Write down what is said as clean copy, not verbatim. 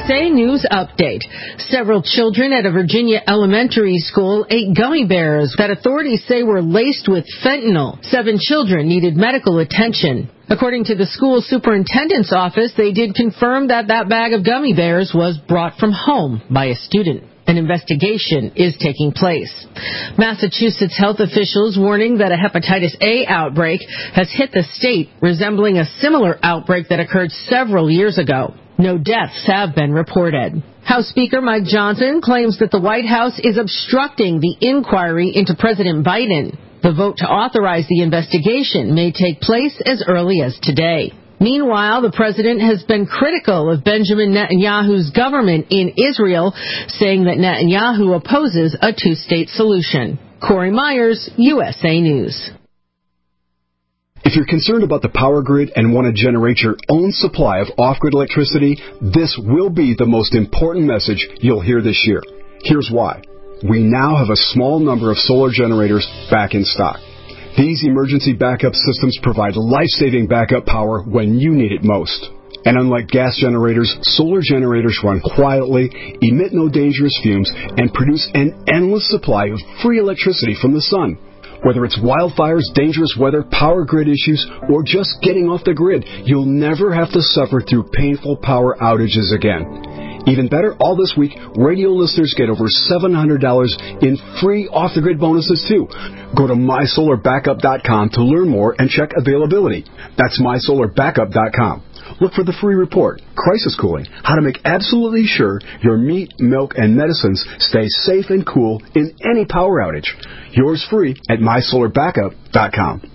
USA News Update. Several children at a Virginia elementary school ate gummy bears that authorities say were laced with fentanyl. 7 children needed medical attention. According to the school superintendent's office, they did confirm that bag of gummy bears was brought from home by a student. An investigation is taking place. Massachusetts health officials warning that a hepatitis A outbreak has hit the state, resembling a similar outbreak that occurred several years ago. No deaths have been reported. House Speaker Mike Johnson claims that the White House is obstructing the inquiry into President Biden. The vote to authorize the investigation may take place as early as today. Meanwhile, the president has been critical of Benjamin Netanyahu's government in Israel, saying that Netanyahu opposes a two-state solution. Corey Myers, USA News. If you're concerned about the power grid and want to generate your own supply of off-grid electricity, this will be the most important message you'll hear this year. Here's why. We now have a small number of solar generators back in stock. These emergency backup systems provide life-saving backup power when you need it most. And unlike gas generators, solar generators run quietly, emit no dangerous fumes, and produce an endless supply of free electricity from the sun. Whether it's wildfires, dangerous weather, power grid issues, or just getting off the grid, you'll never have to suffer through painful power outages again. Even better, all this week, radio listeners get over $700 in free off-the-grid bonuses, too. Go to mysolarbackup.com to learn more and check availability. That's mysolarbackup.com. Look for the free report, Crisis Cooling, how to make absolutely sure your meat, milk, and medicines stay safe and cool in any power outage. Yours free at mysolarbackup.com.